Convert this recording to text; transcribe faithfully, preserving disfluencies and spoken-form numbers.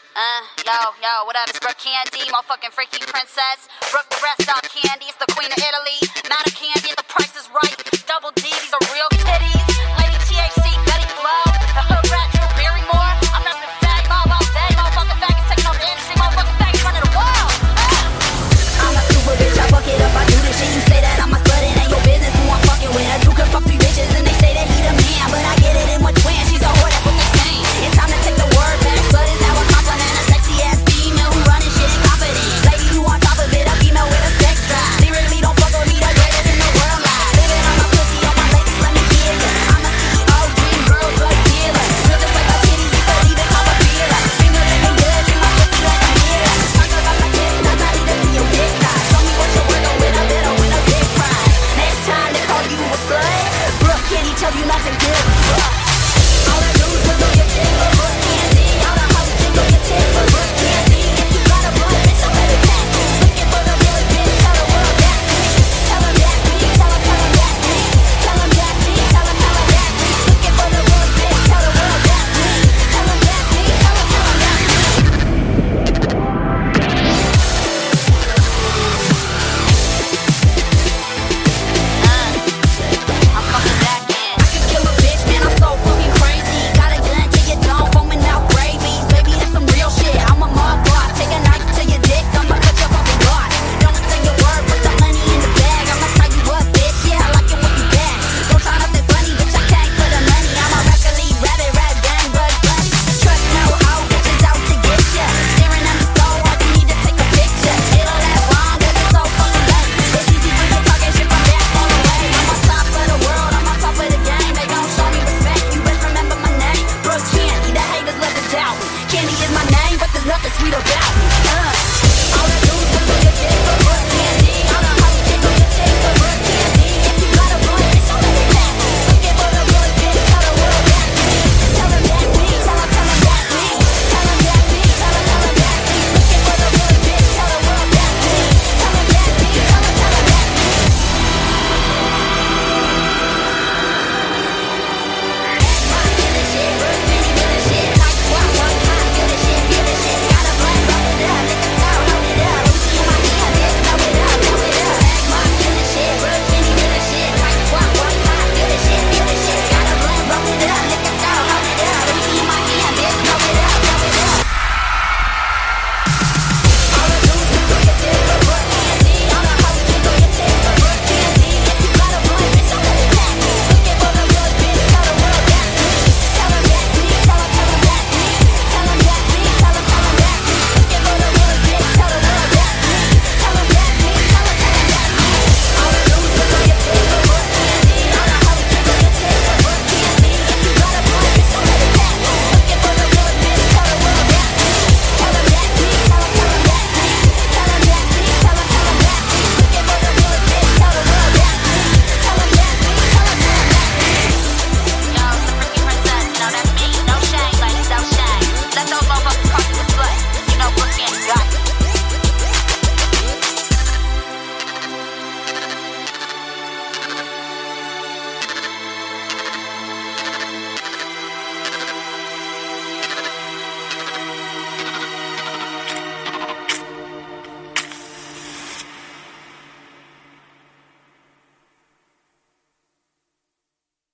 Uh, yo, yo, what up? It's Brooke Candy, motherfucking freaky princess. Brooke the rest out Candy, it's the queen of Italy. Not a Candy, the price is right. Double D, these are real titties. Lady T H C, Betty Blow. The hood rat, Drew Barrymore. I'm not the fag mob all day. Motherfucking faggots taking over the industry. Motherfucking faggots running the world. Uh. I'm a super bitch, I fuck it up, I do the shit. You say that I'm a slut, it ain't your business who I'm fucking with. A dude can fuck three bitches and they say that he the man, but I get it in one twin. She's a whore, that's what they saying. It's time to take the word back. Slut is now a compliment, a sexy ass female who running shit and confident. Lady who on top of it, a female with a sex drive. Lyrically don't fuck with me, the greatest in the world live. Living on my pussy, on my ladies, let me hear ya. I'm a C E O, dream girl, drug dealer. Feel just like a kitty, you could even call a feeler. Finger looking good, in my pussy like a mirror. Talk about my kids, that's not even see your big size. Show me what you're working with, a little with a big prize. Next time they call you a slut, Brooke Candy tell you nothing good.